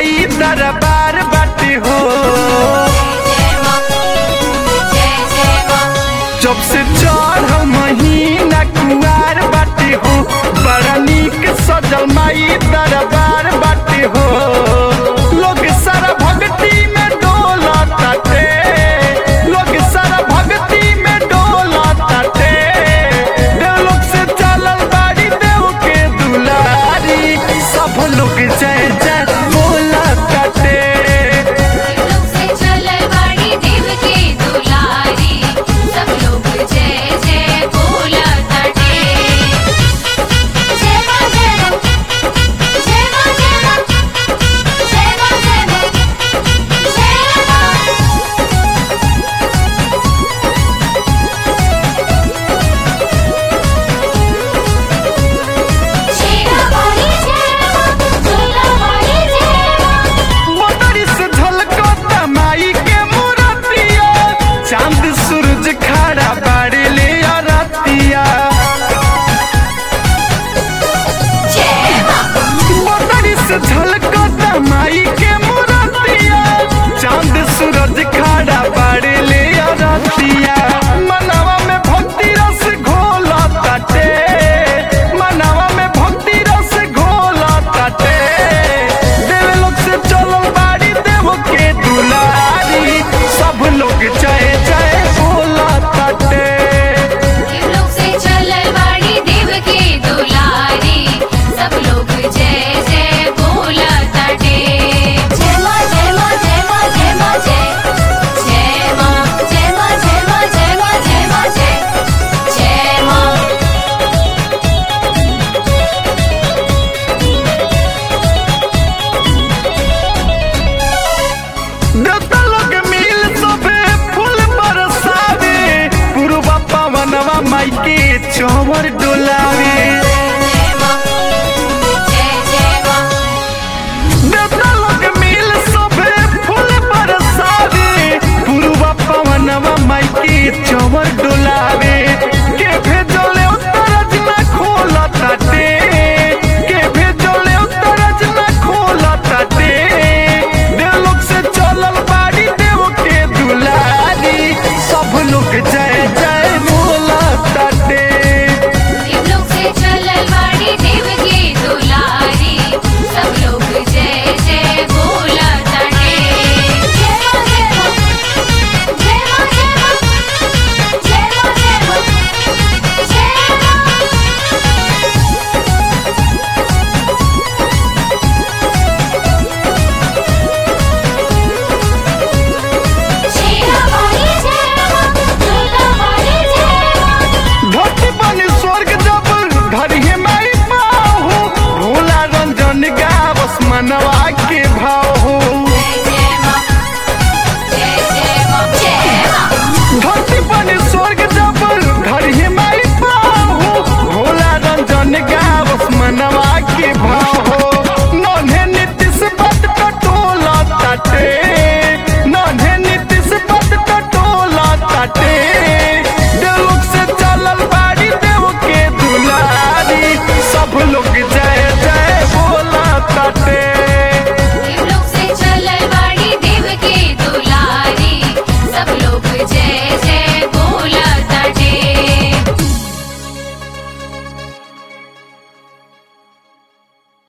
माई दरबार बाटे हो। जब से चढ़ महीना कुआर बाटे हो, बड़ा नीक सजल माई दरबार बाटे हो। लोग सारा भक्ति में डोलताटे, लोग सारा भक्ति में डोलताटे। देवलोक से चलल बाड़ी देव के दुलारी, सब लोग जय जय बोलताटे। झलकता माई के मूरतिया, चांद सूरज खड़ा बाड़े ले रतिया। मनवा में भक्ति रस घोलताटे, मनवा में भक्ति रस घोलताटे। देवलोक से चलल बाड़ी देव के दुलारी, सब लोग जय जय बोलताटे। माई के चौवर डोलावे, देवता लोग मिल सबे फूल बरसावे। पुरवा पवनवा माई के चौवर